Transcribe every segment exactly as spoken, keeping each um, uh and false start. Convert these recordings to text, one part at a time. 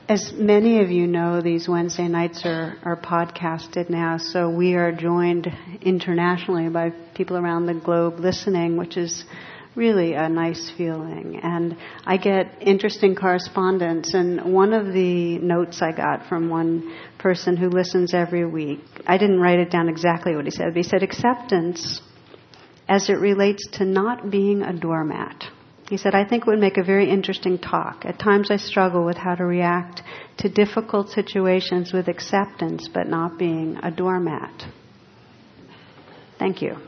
As many of you know, these Wednesday nights are, are podcasted now, so we are joined internationally by people around the globe listening, which is really a nice feeling. And I get interesting correspondence, and one of the notes I got from one person who listens every week, I didn't write it down exactly what he said, but he said, acceptance as it relates to not being a doormat. He said, I think it would make a very interesting talk. At times I struggle with how to react to difficult situations with acceptance, but not being a doormat. Thank you.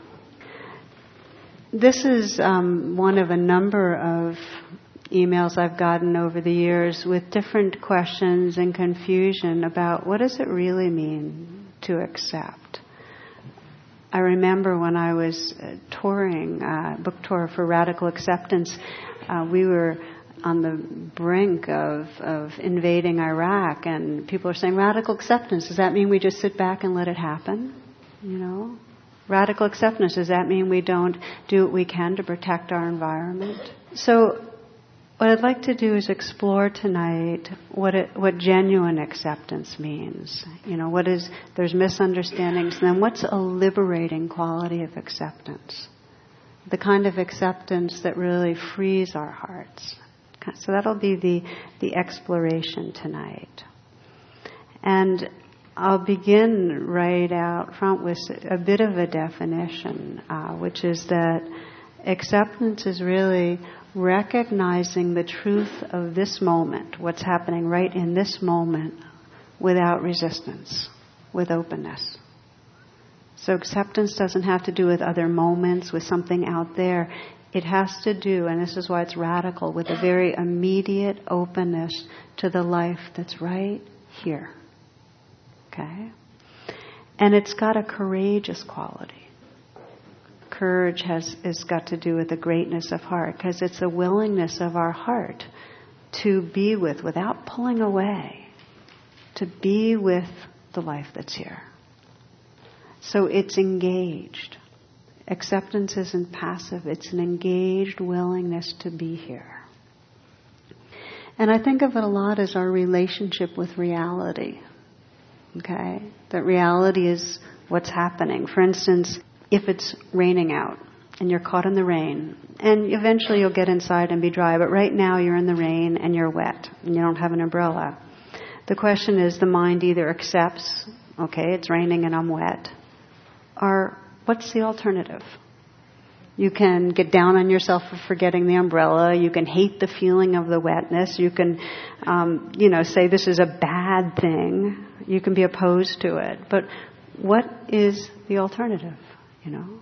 This is um, one of a number of emails I've gotten over the years with different questions and confusion about what does it really mean to accept. I remember when I was uh, touring, uh, book tour for Radical Acceptance, uh, we were on the brink of, of invading Iraq, and people are saying, radical acceptance, does that mean we just sit back and let it happen? You know? Radical acceptance, does that mean we don't do what we can to protect our environment? So what I'd like to do is explore tonight what it, what genuine acceptance means. You know, what is, there's misunderstandings, and then what's a liberating quality of acceptance? The kind of acceptance that really frees our hearts. So that'll be the, the exploration tonight. And I'll begin right out front with a bit of a definition, uh, which is that acceptance is really recognizing the truth of this moment, what's happening right in this moment, without resistance, with openness. So acceptance doesn't have to do with other moments, with something out there. It has to do, and this is why it's radical, with a very immediate openness to the life that's right here. Okay? And it's got a courageous quality. Courage has, has got to do with the greatness of heart, because it's a willingness of our heart to be with, without pulling away, to be with the life that's here. So it's engaged. Acceptance isn't passive, it's an engaged willingness to be here. And I think of it a lot as our relationship with reality. Okay? That reality is what's happening. For instance, if it's raining out and you're caught in the rain, and eventually you'll get inside and be dry, but right now you're in the rain and you're wet and you don't have an umbrella. The question is, the mind either accepts, okay, it's raining and I'm wet, or what's the alternative? You can get down on yourself for forgetting the umbrella. You can hate the feeling of the wetness. You can, um, you know, say this is a bad thing. You can be opposed to it. But what is the alternative? You know,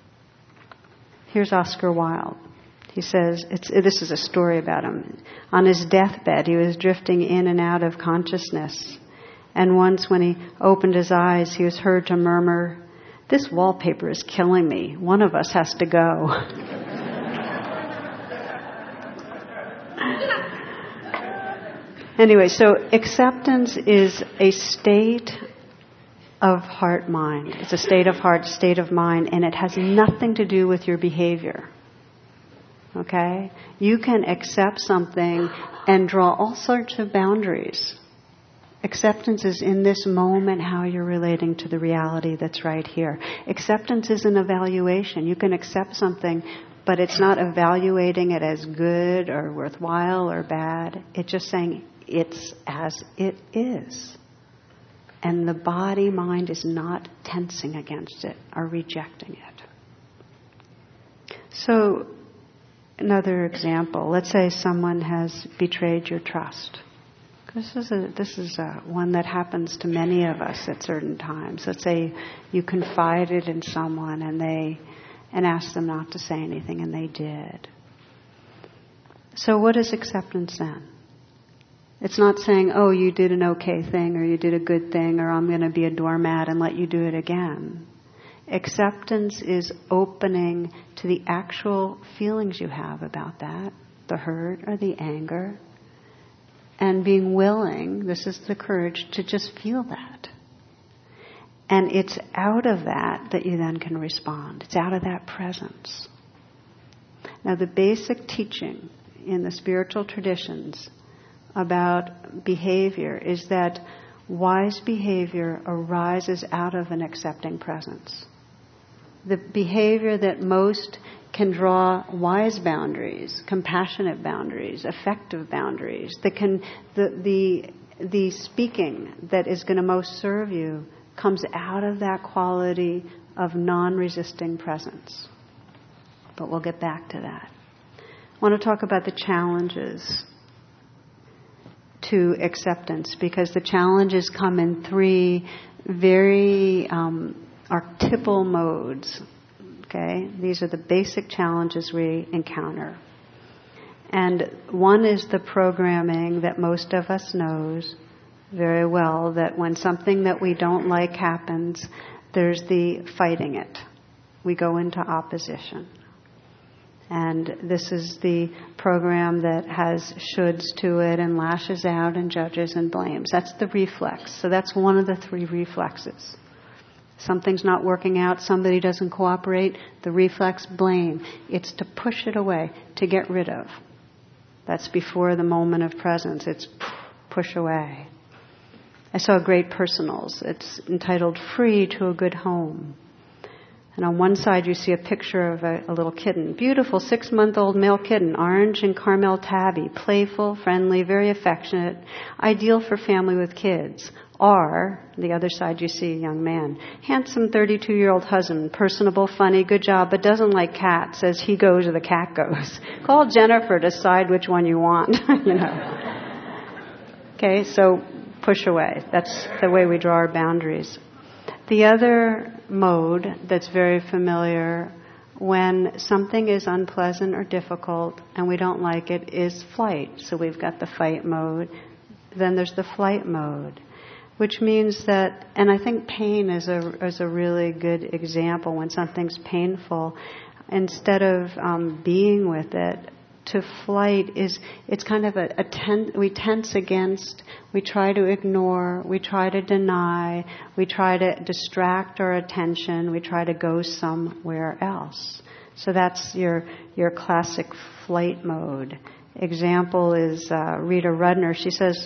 here's Oscar Wilde. He says, it's, this is a story about him. On his deathbed, he was drifting in and out of consciousness. And once when he opened his eyes, he was heard to murmur, "This wallpaper is killing me. One of us has to go." Anyway, so acceptance is a state of heart-mind. It's a state of heart, state of mind, and it has nothing to do with your behavior. Okay? You can accept something and draw all sorts of boundaries. Acceptance is in this moment how you're relating to the reality that's right here. Acceptance is an evaluation. You can accept something, but it's not evaluating it as good or worthwhile or bad. It's just saying it's as it is. And the body, mind is not tensing against it or rejecting it. So, another example. Let's say someone has betrayed your trust. This is a, this is a, one that happens to many of us at certain times. Let's say you confided in someone and they and asked them not to say anything, and they did. So what is acceptance then? It's not saying, oh, you did an okay thing, or you did a good thing, or I'm going to be a doormat and let you do it again. Acceptance is opening to the actual feelings you have about that, the hurt or the anger, and being willing, this is the courage, to just feel that. And it's out of that that you then can respond. It's out of that presence. Now, the basic teaching in the spiritual traditions about behavior is that wise behavior arises out of an accepting presence. The behavior that most can draw wise boundaries, compassionate boundaries, effective boundaries, that can, the, the, the speaking that is going to most serve you comes out of that quality of non-resisting presence. But we'll get back to that. I want to talk about the challenges to acceptance, because the challenges come in three very um, archetypal modes. Okay? These are the basic challenges we encounter. And one is the programming that most of us knows very well, that when something that we don't like happens, there's the fighting it. We go into opposition. And this is the program that has shoulds to it and lashes out and judges and blames. That's the reflex. So that's one of the three reflexes. Something's not working out, somebody doesn't cooperate, the reflex, blame. It's to push it away, to get rid of. That's before the moment of presence. It's push away. I saw Great Personals. It's entitled Free to a Good Home. And on one side you see a picture of a, a little kitten. Beautiful six-month-old male kitten, orange and caramel tabby, playful, friendly, very affectionate, ideal for family with kids. Or, the other side you see a young man. Handsome thirty-two-year-old husband, personable, funny, good job, but doesn't like cats. As he goes, the cat goes. Call Jennifer, decide which one you want, you know. Okay, so push away. That's the way we draw our boundaries. The other mode that's very familiar when something is unpleasant or difficult and we don't like it is flight. So we've got the fight mode. Then there's the flight mode, which means that, and I think pain is a is a really good example. When something's painful, instead of um, being with it, to flight is, it's kind of a, a ten, we tense against, we try to ignore, we try to deny, we try to distract our attention, we try to go somewhere else. So that's your your classic flight mode. Example is uh, Rita Rudner. She says,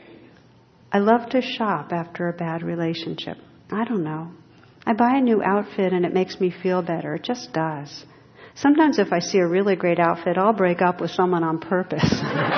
I love to shop after a bad relationship. I don't know. I buy a new outfit and it makes me feel better. It just does. Sometimes if I see a really great outfit, I'll break up with someone on purpose.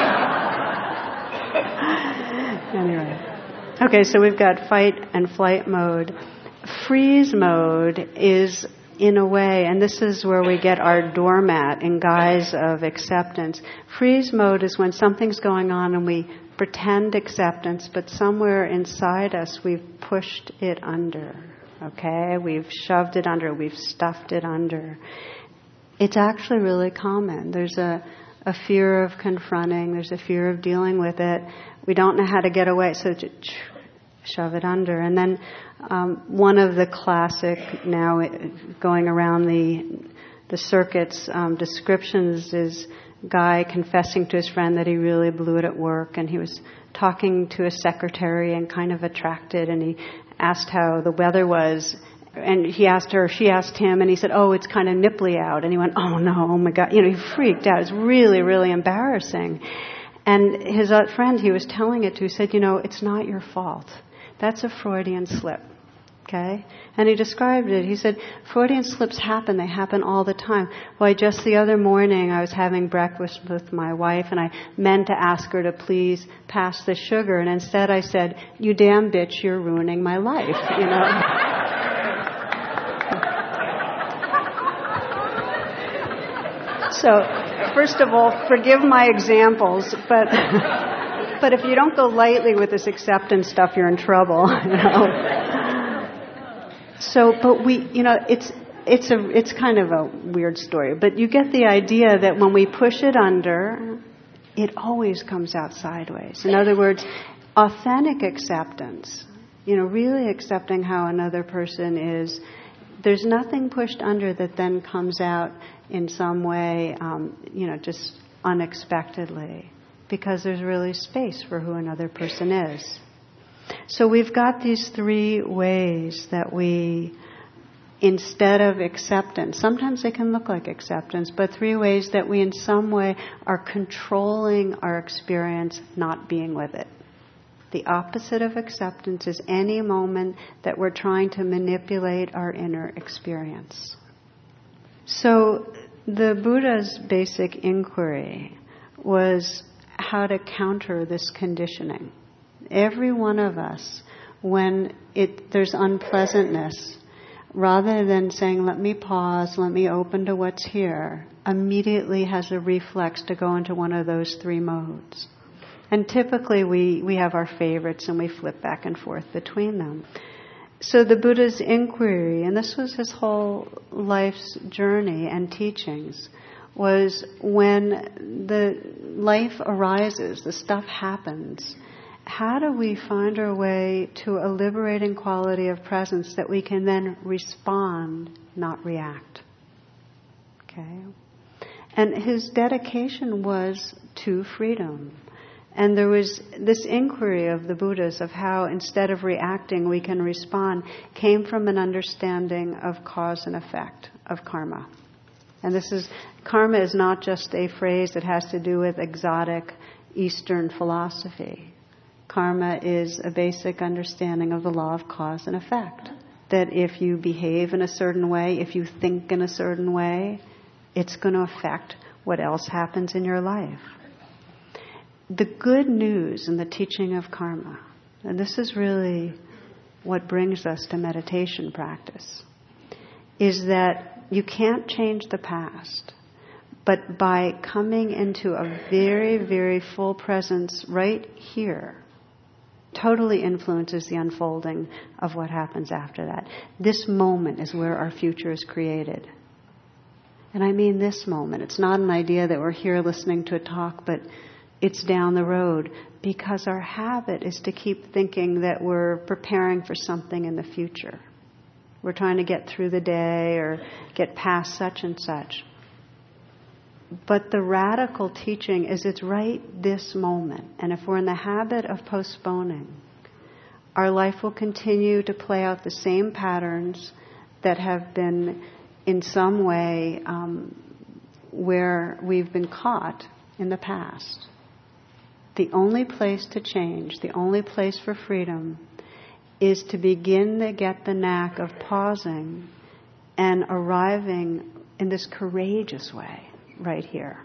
Anyway. Okay, so we've got fight and flight mode. Freeze mode is, in a way, and this is where we get our doormat in guise of acceptance. Freeze mode is when something's going on and we pretend acceptance, but somewhere inside us we've pushed it under. Okay? We've shoved it under, we've stuffed it under. It's actually really common. There's a, a fear of confronting. There's a fear of dealing with it. We don't know how to get away, so to shove it under. And then um, one of the classic, now going around the the circuits, um, descriptions is guy confessing to his friend that he really blew it at work, and he was talking to his secretary and kind of attracted, and he asked how the weather was. And he asked her, she asked him, and he said, oh, it's kind of nipply out. And he went, oh no, oh my God. You know, he freaked out. It was really, really embarrassing. And his uh, friend he was telling it to said, you know, it's not your fault. That's a Freudian slip. Okay? And he described it. He said, Freudian slips happen. They happen all the time. Why, just the other morning I was having breakfast with my wife and I meant to ask her to please pass the sugar. And instead I said, you damn bitch, you're ruining my life. You know? So, first of all, forgive my examples, but but if you don't go lightly with this acceptance stuff, you're in trouble. You know? So, but we, you know, it's it's a it's kind of a weird story, but you get the idea that when we push it under, it always comes out sideways. In other words, authentic acceptance, you know, really accepting how another person is. There's nothing pushed under that then comes out in some way, um, you know, just unexpectedly, because there's really space for who another person is. So we've got these three ways that we instead of acceptance. Sometimes they can look like acceptance, but three ways that we in some way are controlling our experience, not being with it. The opposite of acceptance is any moment that we're trying to manipulate our inner experience. So the Buddha's basic inquiry was how to counter this conditioning. Every one of us, when it there's unpleasantness, rather than saying, let me pause, let me open to what's here, immediately has a reflex to go into one of those three modes. And typically we, we have our favorites and we flip back and forth between them. So the Buddha's inquiry, and this was his whole life's journey and teachings, was when the life arises, the stuff happens, how do we find our way to a liberating quality of presence that we can then respond, not react? Okay? And his dedication was to freedom. And there was this inquiry of the Buddhas of how instead of reacting we can respond came from an understanding of cause and effect, of karma. And this is, karma is not just a phrase that has to do with exotic Eastern philosophy. Karma is a basic understanding of the law of cause and effect. That if you behave in a certain way, if you think in a certain way, it's going to affect what else happens in your life. The good news in the teaching of karma, and this is really what brings us to meditation practice, is that you can't change the past, but by coming into a very, very full presence right here, totally influences the unfolding of what happens after that. This moment is where our future is created. And I mean this moment. It's not an idea that we're here listening to a talk, but it's down the road, because our habit is to keep thinking that we're preparing for something in the future. We're trying to get through the day or get past such and such. But the radical teaching is it's right this moment. And if we're in the habit of postponing, our life will continue to play out the same patterns that have been in some way um, where we've been caught in the past. The only place to change, the only place for freedom, is to begin to get the knack of pausing and arriving in this courageous way right here.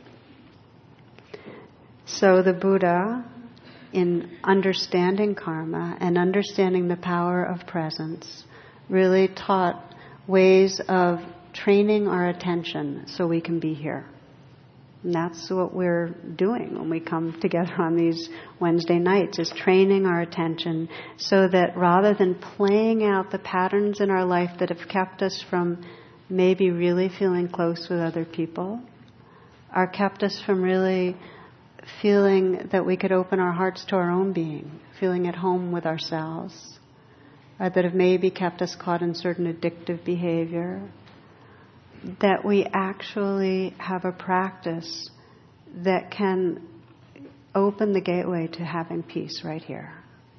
So the Buddha, in understanding karma and understanding the power of presence, really taught ways of training our attention so we can be here. And that's what we're doing when we come together on these Wednesday nights, is training our attention so that rather than playing out the patterns in our life that have kept us from maybe really feeling close with other people, are kept us from really feeling that we could open our hearts to our own being, feeling at home with ourselves, or that have maybe kept us caught in certain addictive behavior, that we actually have a practice that can open the gateway to having peace right here.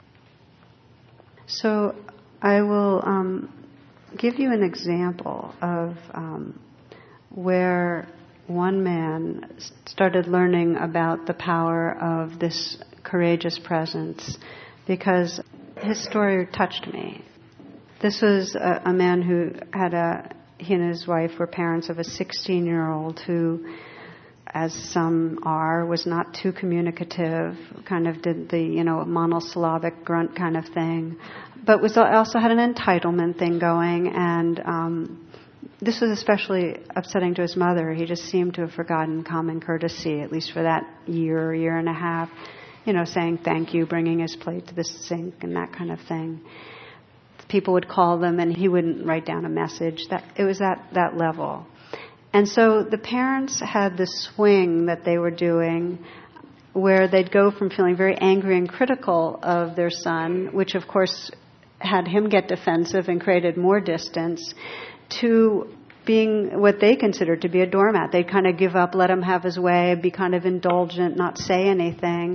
So I will um, give you an example of um, where one man started learning about the power of this courageous presence, because his story touched me. This was a, a man who had a He and his wife were parents of a sixteen-year-old who, as some are, was not too communicative, kind of did the, you know, monosyllabic grunt kind of thing, but was also had an entitlement thing going, and um, this was especially upsetting to his mother. He just seemed to have forgotten common courtesy, at least for that year, year and a half, you know, saying thank you, bringing his plate to the sink, and that kind of thing. People would call them and he wouldn't write down a message. That it was at that level. And so the parents had this swing that they were doing where they'd go from feeling very angry and critical of their son, which of course had him get defensive and created more distance, to being what they considered to be a doormat. They'd kind of give up, let him have his way, be kind of indulgent, not say anything.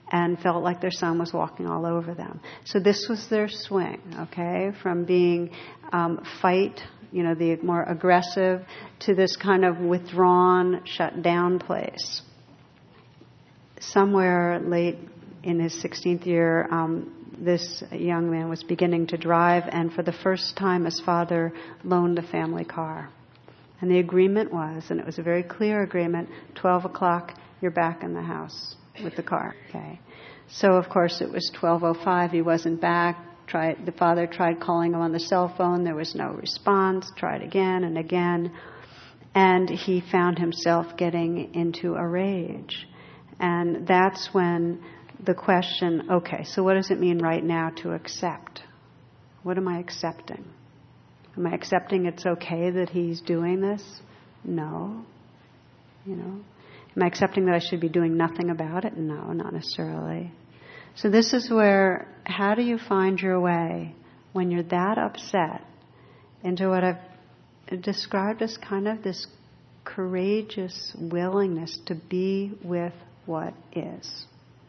and felt like their son was walking all over them. So this was their swing, okay, from being um, fight, you know, the more aggressive, to this kind of withdrawn, shut down place. Somewhere late in his sixteenth year, um, this young man was beginning to drive, and for the first time his father loaned the family car. And the agreement was, and it was a very clear agreement, twelve o'clock, you're back in the house with the car. Okay. So of course it was twelve oh five, he wasn't back. Tried, the father tried calling him on the cell phone, there was no response, tried again and again. And he found himself getting into a rage. And that's when the question, okay, so what does it mean right now to accept? What am I accepting? Am I accepting it's okay that he's doing this? No. You know. Am I accepting that I should be doing nothing about it? No, not necessarily. So this is where, how do you find your way when you're that upset into what I've described as kind of this courageous willingness to be with what is?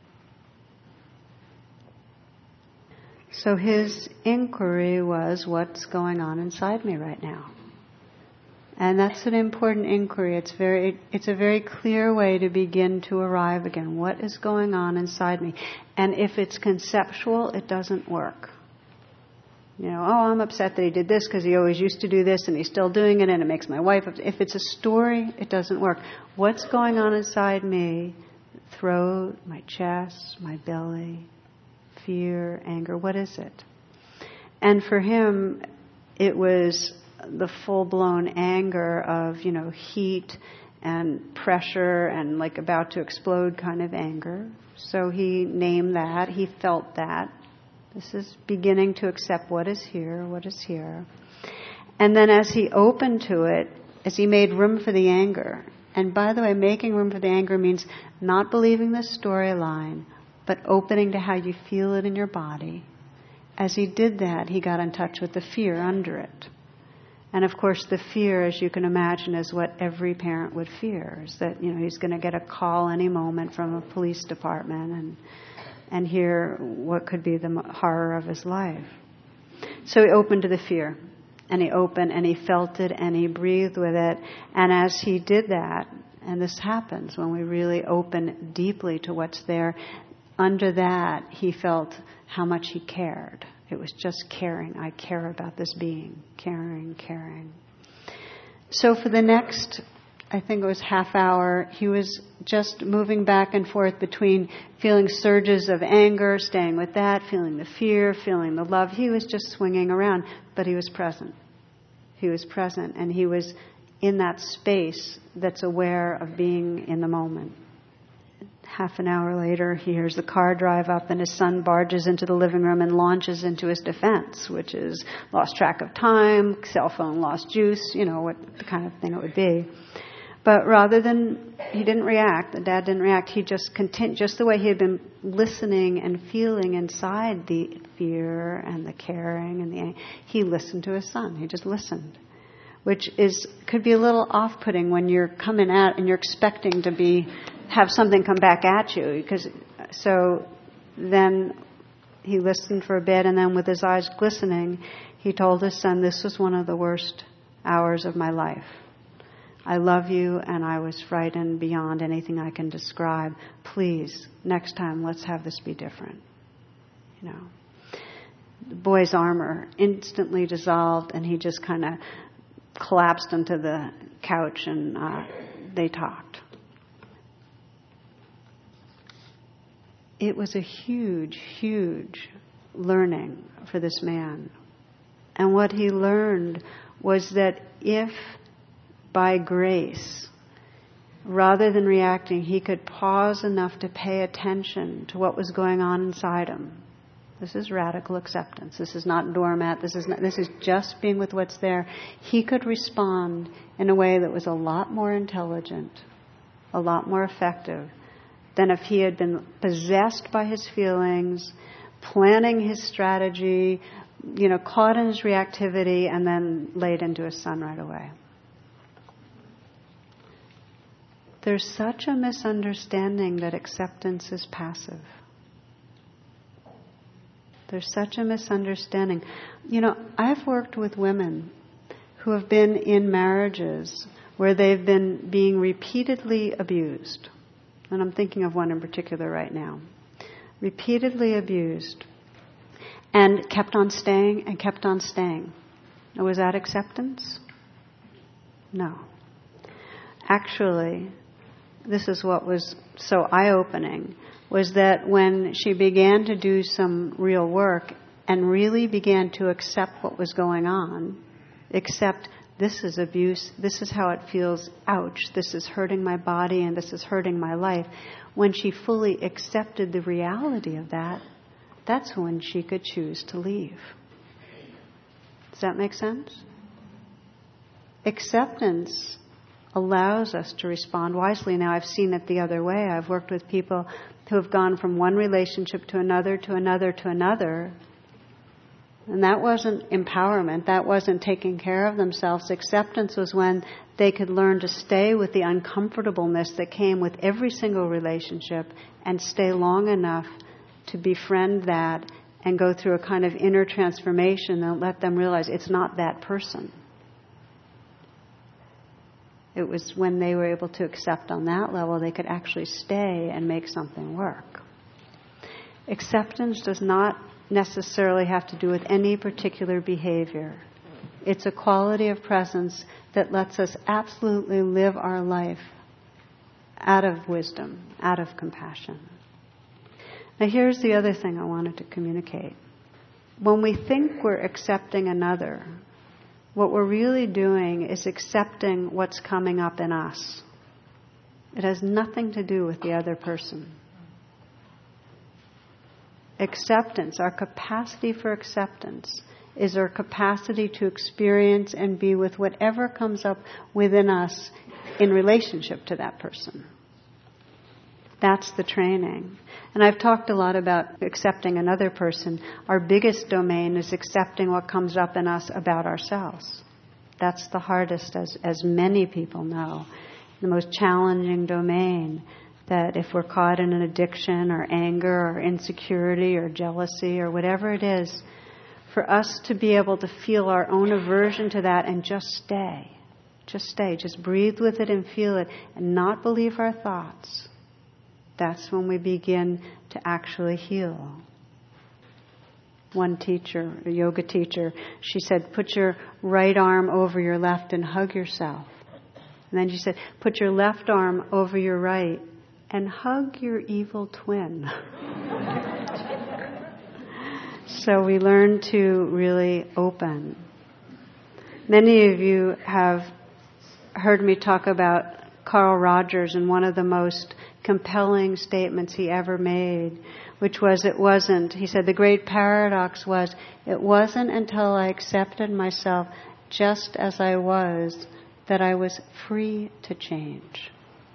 So his inquiry was, what's going on inside me right now? And that's an important inquiry. It's very, it's a very clear way to begin to arrive again. What is going on inside me? And if it's conceptual, it doesn't work. You know, oh, I'm upset that he did this because he always used to do this and he's still doing it and it makes my wife upset. If it's a story, it doesn't work. What's going on inside me? Throat, my chest, my belly, fear, anger, what is it? And for him, it was the full-blown anger of, you know, heat and pressure and like about to explode kind of anger. So he named that, he felt that. This is beginning to accept what is here, what is here. And then as he opened to it, as he made room for the anger, and by the way, making room for the anger means not believing the storyline, but opening to how you feel it in your body. As he did that, he got in touch with the fear under it. And of course, the fear, as you can imagine, is what every parent would fear, is that, you know, he's going to get a call any moment from a police department and and hear what could be the horror of his life. So he opened to the fear, and he opened, and he felt it, and he breathed with it. And as he did that, and this happens when we really open deeply to what's there, under that, he felt how much he cared. It was just caring. I care about this being. Caring, caring. So for the next, I think it was half hour, he was just moving back and forth between feeling surges of anger, staying with that, feeling the fear, feeling the love. He was just swinging around, but he was present. He was present, and he was in that space that's aware of being in the moment. Half an hour later, he hears the car drive up and his son barges into the living room and launches into his defense, which is lost track of time, cell phone lost juice, you know, what the kind of thing it would be. But rather than, he didn't react, the dad didn't react, he just continued, just the way he had been listening and feeling inside the fear and the caring and the, he listened to his son, he just listened. Which is, could be a little off-putting when you're coming out and you're expecting to be, have something come back at you. Because, so then he listened for a bit, and then with his eyes glistening, he told his son, this was one of the worst hours of my life. I love you, and I was frightened beyond anything I can describe. Please, next time, let's have this be different. You know, the boy's armor instantly dissolved, and he just kind of collapsed onto the couch, and uh, they talked. It was a huge, huge learning for this man. And what he learned was that if by grace, rather than reacting, he could pause enough to pay attention to what was going on inside him. This is radical acceptance. This is not doormat. This is not, this is just being with what's there. He could respond in a way that was a lot more intelligent, a lot more effective than if he had been possessed by his feelings, planning his strategy, you know, caught in his reactivity, and then laid into his son right away. There's such a misunderstanding that acceptance is passive. There's such a misunderstanding. You know, I've worked with women who have been in marriages where they've been being repeatedly abused. And I'm thinking of one in particular right now. Repeatedly abused. And kept on staying and kept on staying. Now, was that acceptance? No. Actually, this is what was so eye-opening, was that when she began to do some real work and really began to accept what was going on, accept this is abuse, this is how it feels, ouch, this is hurting my body and this is hurting my life, when she fully accepted the reality of that, that's when she could choose to leave. Does that make sense? Acceptance allows us to respond wisely. Now, I've seen it the other way. I've worked with people who have gone from one relationship to another, to another, to another. And that wasn't empowerment. That wasn't taking care of themselves. Acceptance was when they could learn to stay with the uncomfortableness that came with every single relationship and stay long enough to befriend that and go through a kind of inner transformation and let them realize it's not that person. It was when they were able to accept on that level, they could actually stay and make something work. Acceptance does not necessarily have to do with any particular behavior. It's a quality of presence that lets us absolutely live our life out of wisdom, out of compassion. Now here's the other thing I wanted to communicate. When we think we're accepting another, what we're really doing is accepting what's coming up in us. It has nothing to do with the other person. Acceptance, our capacity for acceptance, is our capacity to experience and be with whatever comes up within us in relationship to that person. That's the training. And I've talked a lot about accepting another person. Our biggest domain is accepting what comes up in us about ourselves. That's the hardest, as, as many people know. The most challenging domain, that if we're caught in an addiction or anger or insecurity or jealousy or whatever it is, for us to be able to feel our own aversion to that and just stay. Just stay. Just breathe with it and feel it and not believe our thoughts. That's when we begin to actually heal. One teacher, a yoga teacher, she said, put your right arm over your left and hug yourself. And then she said, put your left arm over your right and hug your evil twin. So we learn to really open. Many of you have heard me talk about Carl Rogers and one of the most compelling statements he ever made, which was, it wasn't, he said, the great paradox was, it wasn't until I accepted myself just as I was that I was free to change.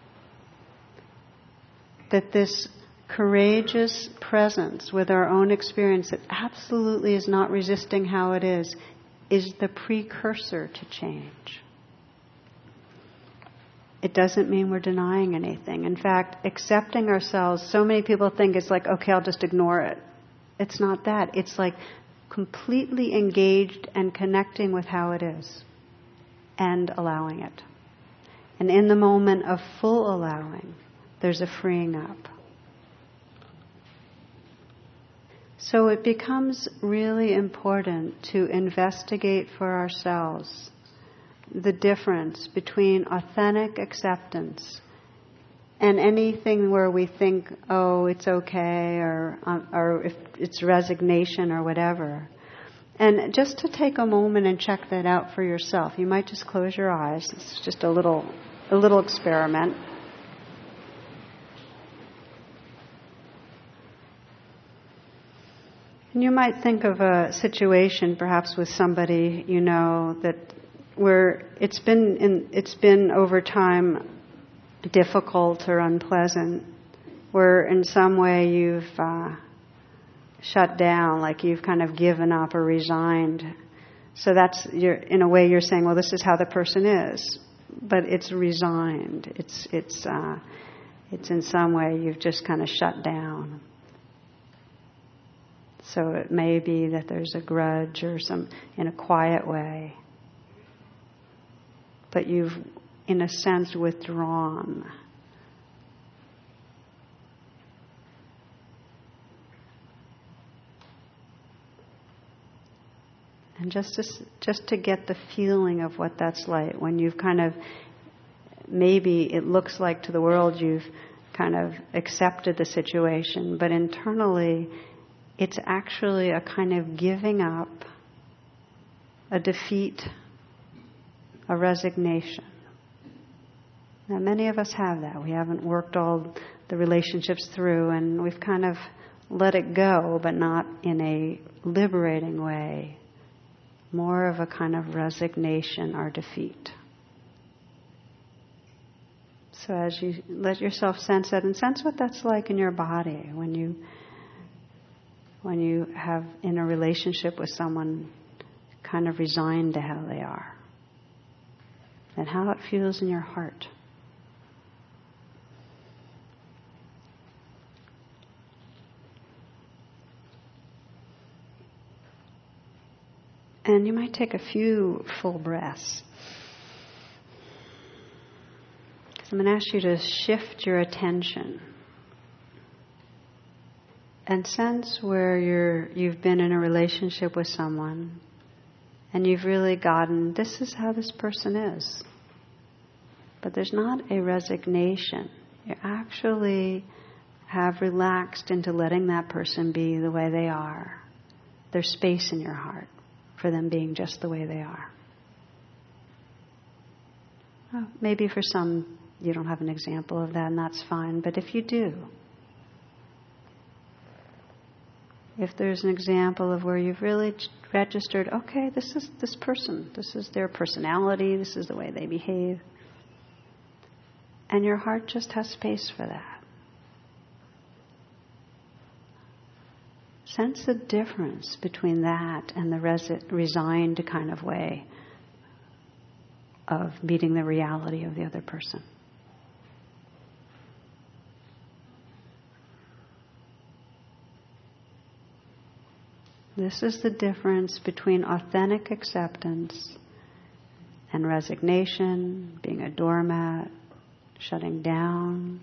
That this courageous presence with our own experience that absolutely is not resisting how it is, is the precursor to change. It doesn't mean we're denying anything. In fact, accepting ourselves, so many people think it's like, okay, I'll just ignore it. It's not that. It's like completely engaged and connecting with how it is and allowing it. And in the moment of full allowing, there's a freeing up. So it becomes really important to investigate for ourselves the difference between authentic acceptance and anything where we think, oh, it's okay, or um, or if it's resignation or whatever. And just to take a moment and check that out for yourself. You might just close your eyes. It's just a little a little experiment. And you might think of a situation, perhaps with somebody you know, that where it's been in, it's been over time difficult or unpleasant, where in some way you've uh, shut down, like you've kind of given up or resigned. So that's, you're, in a way you're saying, well, this is how the person is. but it's resigned. It's it's uh, it's in some way you've just kind of shut down. So it may be that there's a grudge or some in a quiet way, but you've, in a sense, withdrawn. And just to, just to get the feeling of what that's like when you've kind of, maybe it looks like to the world you've kind of accepted the situation, but internally it's actually a kind of giving up, a defeat, a resignation. Now many of us have that. We haven't worked all the relationships through and we've kind of let it go, but not in a liberating way. More of a kind of resignation or defeat. So as you let yourself sense that, and sense what that's like in your body when you when you have in a relationship with someone kind of resigned to how they are, and how it feels in your heart. And you might take a few full breaths. So I'm going to ask you to shift your attention and sense where you're, you've been in a relationship with someone and you've really gotten, this is how this person is. But there's not a resignation. You actually have relaxed into letting that person be the way they are. There's space in your heart for them being just the way they are. Well, maybe for some you don't have an example of that, and that's fine. But if you do, if there's an example of where you've really registered, okay, this is this person, this is their personality, this is the way they behave, and your heart just has space for that. Sense the difference between that and the resi- resigned kind of way of meeting the reality of the other person. This is the difference between authentic acceptance and resignation, being a doormat, shutting down.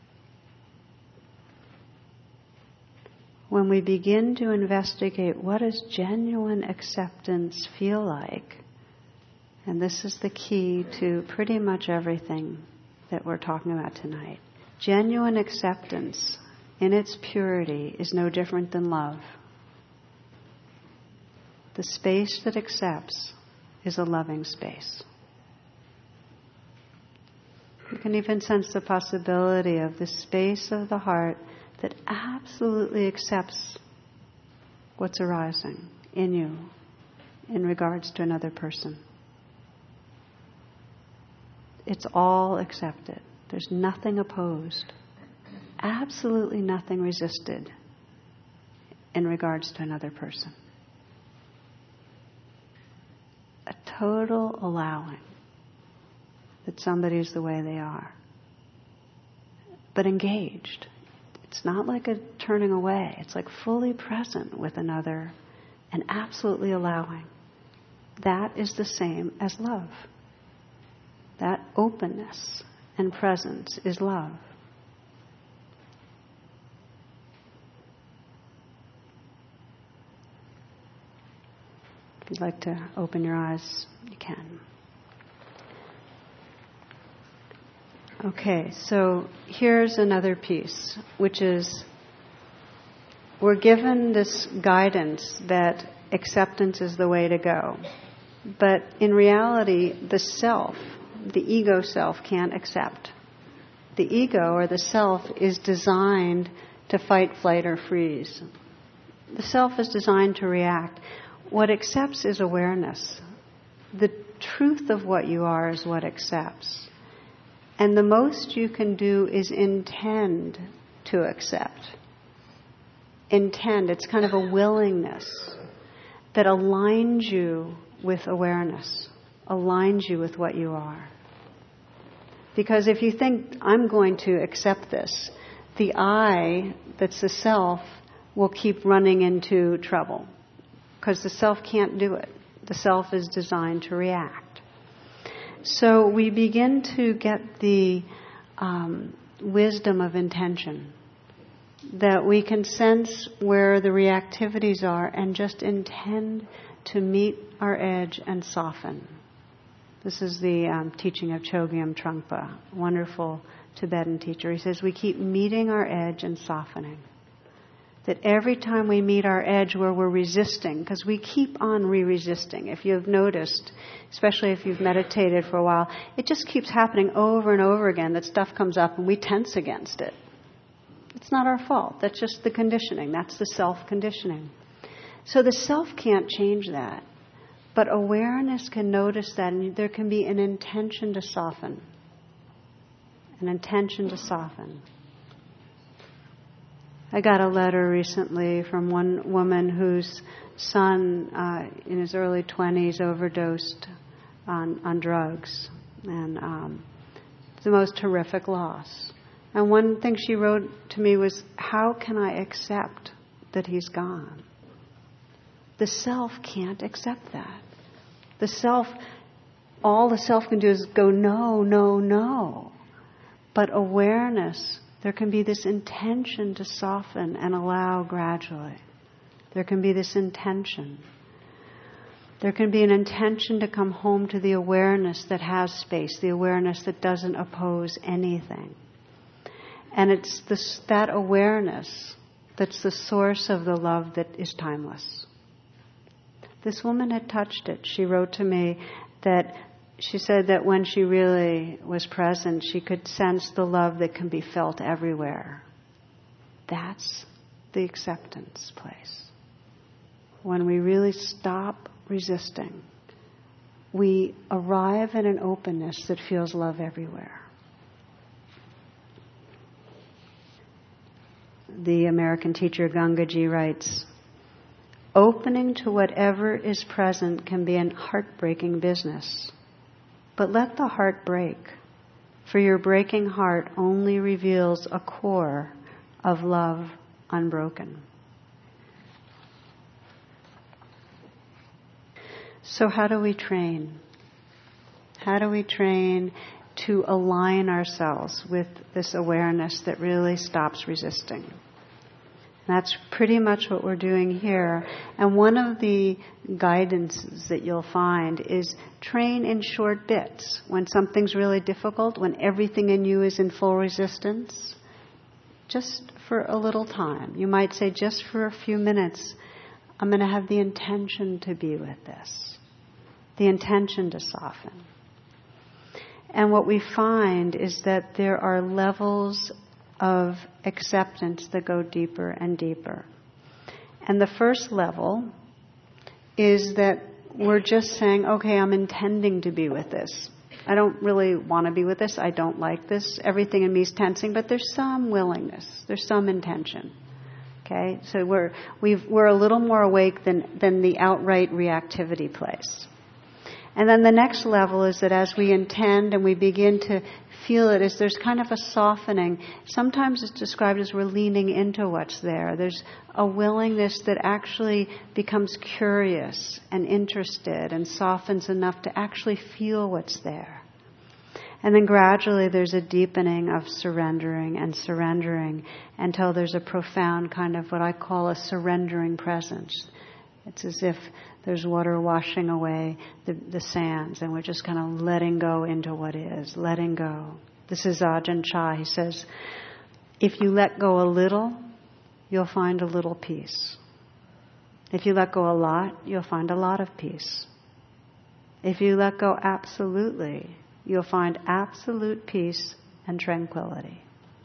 When we begin to investigate what does genuine acceptance feel like, and this is the key to pretty much everything that we're talking about tonight. Genuine acceptance in its purity is no different than love. The space that accepts is a loving space. You can even sense the possibility of the space of the heart that absolutely accepts what's arising in you in regards to another person. It's all accepted. There's nothing opposed. Absolutely nothing resisted in regards to another person. A total allowing that somebody's the way they are. But engaged. It's not like a turning away. It's like fully present with another and absolutely allowing. That is the same as love. That openness and presence is love. If you'd like to open your eyes, you can. Okay, so here's another piece, which is we're given this guidance that acceptance is the way to go. But in reality, the self, the ego self, can't accept. The ego or the self is designed to fight, flight, or freeze. The self is designed to react. What accepts is awareness. The truth of what you are is what accepts. And the most you can do is intend to accept. Intend, it's kind of a willingness that aligns you with awareness, aligns you with what you are. Because if you think, I'm going to accept this, the I, that's the self, will keep running into trouble. Because the self can't do it. The self is designed to react. So we begin to get the um, wisdom of intention. That we can sense where the reactivities are and just intend to meet our edge and soften. This is the um, teaching of Chogyam Trungpa, wonderful Tibetan teacher. He says we keep meeting our edge and softening. That every time we meet our edge where we're resisting, because we keep on re-resisting. If you've noticed, especially if you've meditated for a while, it just keeps happening over and over again that stuff comes up and we tense against it. It's not our fault. That's just the conditioning. That's the self-conditioning. So the self can't change that. But awareness can notice that, and there can be an intention to soften. An intention to soften. I got a letter recently from one woman whose son, uh, in his early twenties, overdosed on, on drugs. And um, it's the most horrific loss. And one thing she wrote to me was, how can I accept that he's gone? The self can't accept that. The self, all the self can do is go, no, no, no. But awareness, there can be this intention to soften and allow gradually. There can be this intention. There can be an intention to come home to the awareness that has space, the awareness that doesn't oppose anything. And it's this, that awareness that's the source of the love that is timeless. This woman had touched it. She wrote to me that she said that when she really was present, she could sense the love that can be felt everywhere. That's the acceptance place. When we really stop resisting, we arrive at an openness that feels love everywhere. The American teacher Gangaji writes, opening to whatever is present can be a heartbreaking business. But let the heart break, for your breaking heart only reveals a core of love unbroken. So how do we train? How do we train to align ourselves with this awareness that really stops resisting? That's pretty much what we're doing here. And one of the guidances that you'll find is train in short bits. When something's really difficult, when everything in you is in full resistance, just for a little time. You might say, just for a few minutes, I'm going to have the intention to be with this. The intention to soften. And what we find is that there are levels of acceptance that go deeper and deeper. And the first level is that we're just saying, okay, I'm intending to be with this. I don't really want to be with this. I don't like this. Everything in me is tensing, but there's some willingness. There's some intention. Okay? So we're we've, we're a little more awake than, than the outright reactivity place. And then the next level is that as we intend and we begin to feel it, is there's kind of a softening. Sometimes it's described as we're leaning into what's there. There's a willingness that actually becomes curious and interested and softens enough to actually feel what's there. And then gradually there's a deepening of surrendering and surrendering until there's a profound kind of what I call a surrendering presence. It's as if there's water washing away the, the sands, and we're just kind of letting go into what is, letting go. This is Ajahn Chah. He says, if you let go a little, you'll find a little peace. If you let go a lot, you'll find a lot of peace. If you let go absolutely, you'll find absolute peace and tranquility.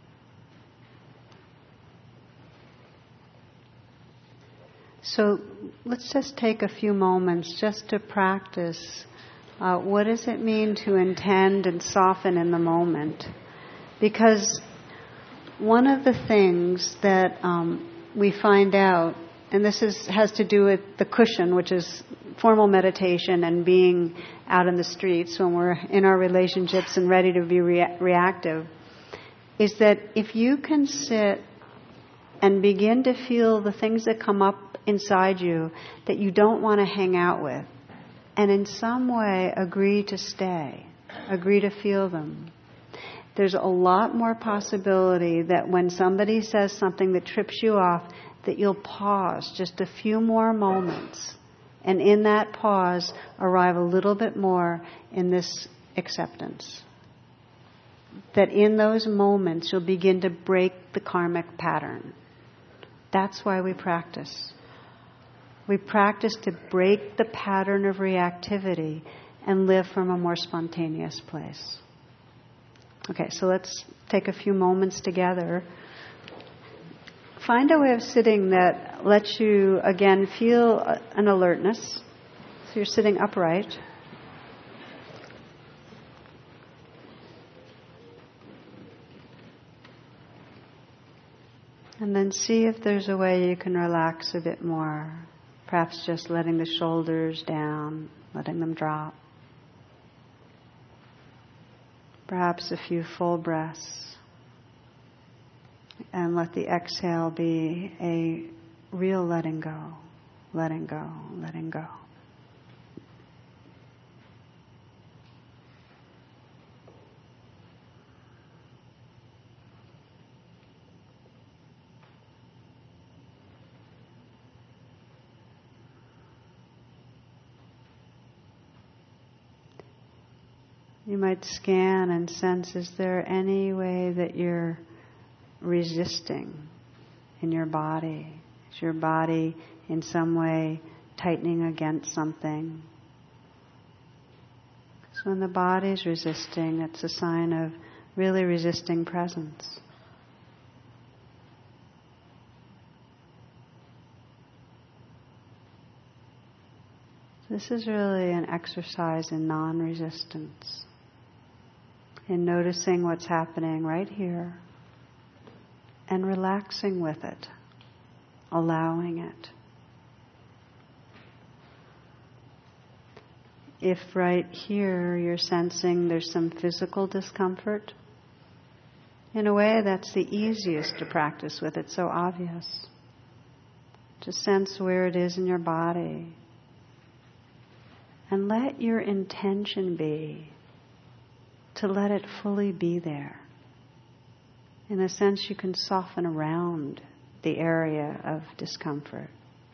So let's just take a few moments just to practice uh, what does it mean to intend and soften in the moment. Because one of the things that um, we find out, and this is, has to do with the cushion, which is formal meditation and being out in the streets when we're in our relationships and ready to be rea- reactive, is that if you can sit and begin to feel the things that come up inside you that you don't want to hang out with, and in some way agree to stay, agree to feel them, there's a lot more possibility that when somebody says something that trips you off, that you'll pause just a few more moments, and in that pause arrive a little bit more in this acceptance. That in those moments you'll begin to break the karmic pattern. That's why we practice. We practice to break the pattern of reactivity and live from a more spontaneous place. Okay, so let's take a few moments together. Find a way of sitting that lets you, again, feel an alertness. So you're sitting upright. And then see if there's a way you can relax a bit more. Perhaps just letting the shoulders down, letting them drop. Perhaps a few full breaths. And let the exhale be a real letting go, letting go, letting go. You might scan and sense, is there any way that you're resisting in your body? Is your body in some way tightening against something? So when the body's resisting, it's a sign of really resisting presence. This is really an exercise in non-resistance, in noticing what's happening right here and relaxing with it, allowing it. If right here you're sensing there's some physical discomfort, in a way that's the easiest to practice with. It's so obvious. Just sense where it is in your body. And let your intention be to let it fully be there. In a sense, you can soften around the area of discomfort.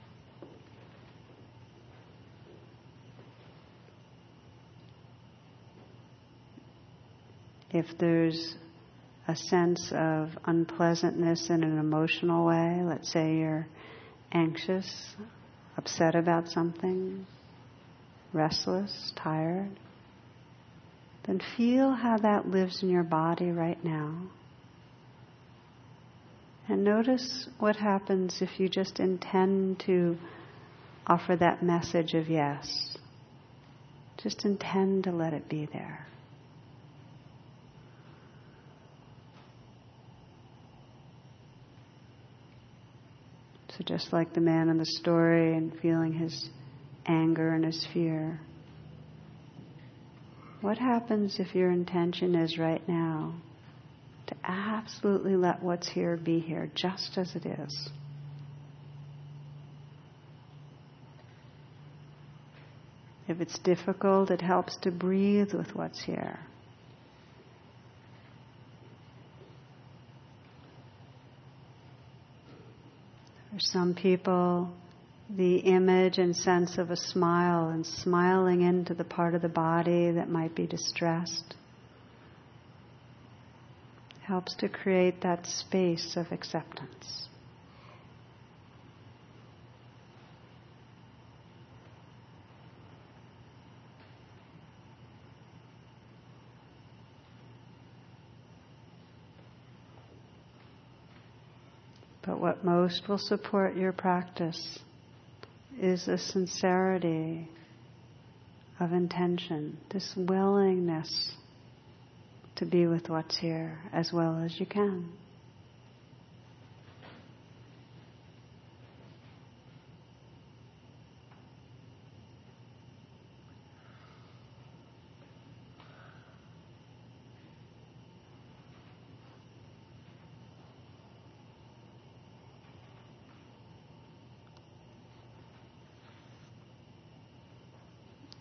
If there's a sense of unpleasantness in an emotional way, let's say you're anxious, upset about something, restless, tired, then feel how that lives in your body right now. And notice what happens if you just intend to offer that message of yes. Just intend to let it be there. So just like the man in the story and feeling his anger and his fear, what happens if your intention is right now to absolutely let what's here be here just as it is? If it's difficult, it helps to breathe with what's here. For some people, the image and sense of a smile and smiling into the part of the body that might be distressed helps to create that space of acceptance. But what most will support your practice is a sincerity of intention, this willingness to be with what's here as well as you can.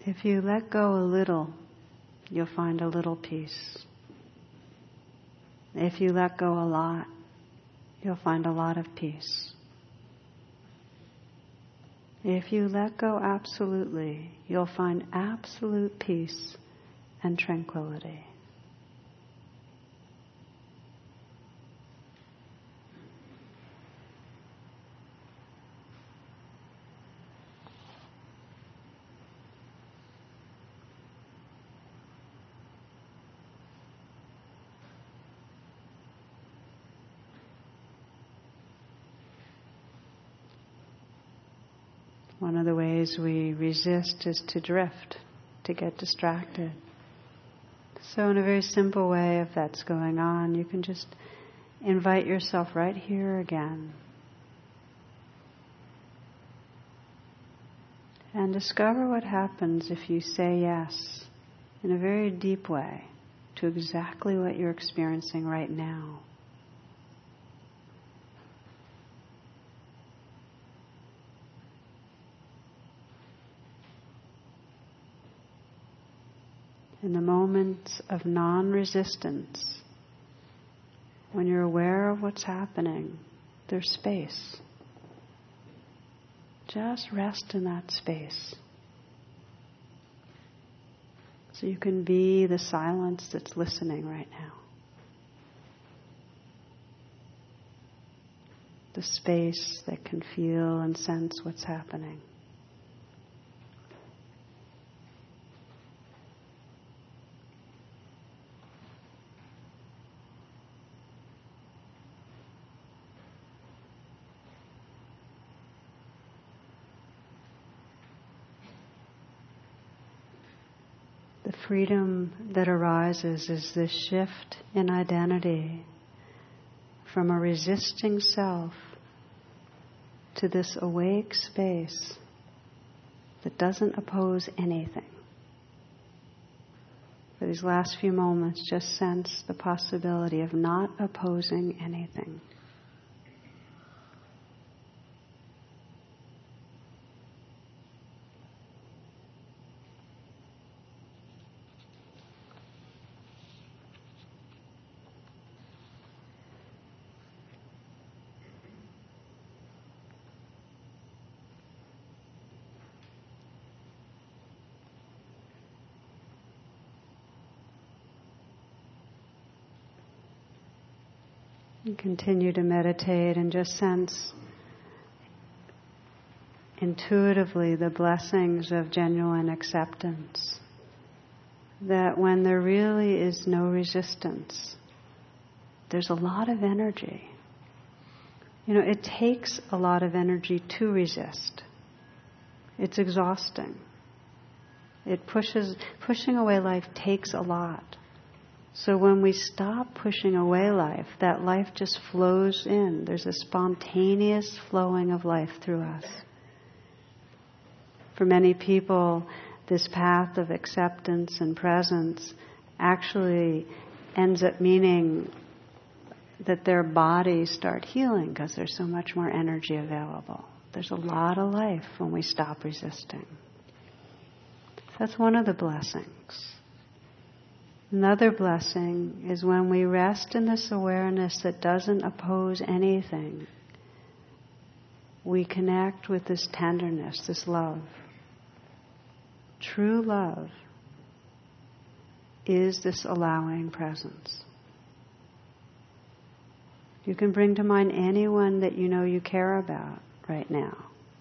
If you let go a little, you'll find a little peace. If you let go a lot, you'll find a lot of peace. If you let go absolutely, you'll find absolute peace and tranquility. One of the ways we resist is to drift, to get distracted. So in a very simple way, if that's going on, you can just invite yourself right here again. And discover what happens if you say yes in a very deep way to exactly what you're experiencing right now. In the moments of non-resistance, when you're aware of what's happening, there's space. Just rest in that space. So you can be the silence that's listening right now. The space that can feel and sense what's happening. The freedom that arises is this shift in identity from a resisting self to this awake space that doesn't oppose anything. For these last few moments, just sense the possibility of not opposing anything. And continue to meditate and just sense intuitively the blessings of genuine acceptance. That when there really is no resistance, there's a lot of energy. You know, it takes a lot of energy to resist. It's exhausting. It pushes, pushing away life takes a lot. So when we stop pushing away life, that life just flows in. There's a spontaneous flowing of life through us. For many people, this path of acceptance and presence actually ends up meaning that their bodies start healing because there's so much more energy available. There's a lot of life when we stop resisting. That's one of the blessings. Another blessing is when we rest in this awareness that doesn't oppose anything. We connect with this tenderness, this love. True love is this allowing presence. You can bring to mind anyone that you know you care about right now.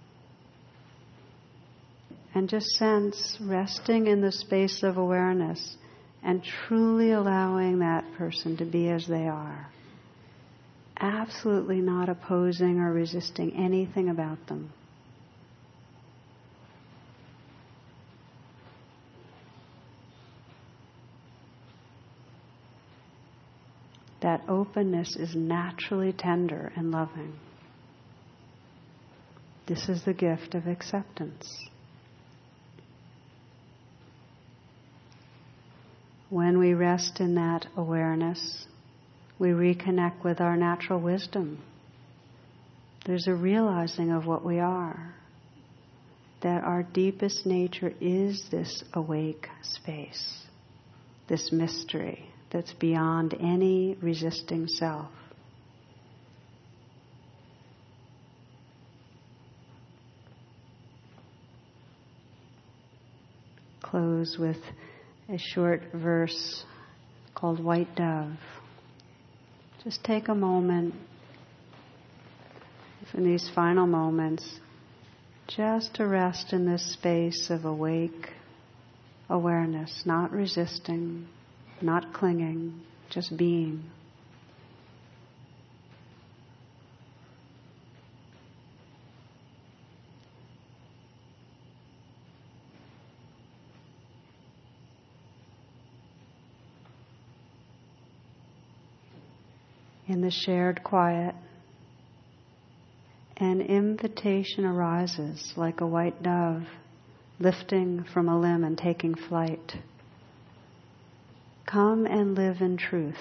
And just sense resting in the space of awareness and truly allowing that person to be as they are. Absolutely not opposing or resisting anything about them. That openness is naturally tender and loving. This is the gift of acceptance. When we rest in that awareness, we reconnect with our natural wisdom. There's a realizing of what we are. that our deepest nature is this awake space, this mystery that's beyond any resisting self. Close with a short verse called White Dove. Just take a moment in these final moments just to rest in this space of awake awareness, not resisting, not clinging, just being. In the shared quiet, an invitation arises like a white dove lifting from a limb and taking flight. Come and live in truth.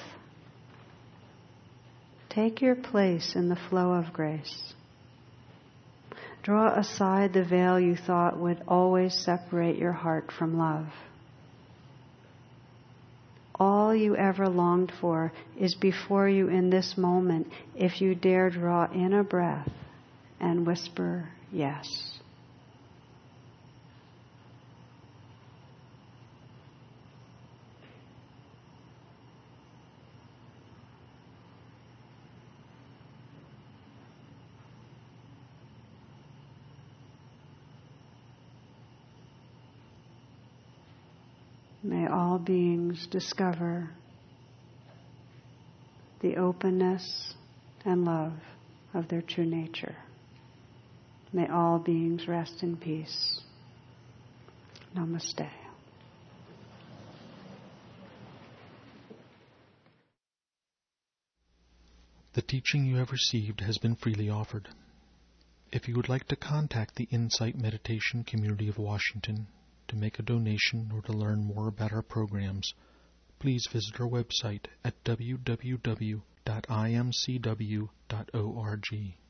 Take your place in the flow of grace. Draw aside the veil you thought would always separate your heart from love. All you ever longed for is before you in this moment if you dare draw in a breath and whisper yes. May all beings discover the openness and love of their true nature. May all beings rest in peace. Namaste. The teaching you have received has been freely offered. If you would like to contact the Insight Meditation Community of Washington to make a donation or to learn more about our programs, please visit our website at w w w dot i m c w dot org.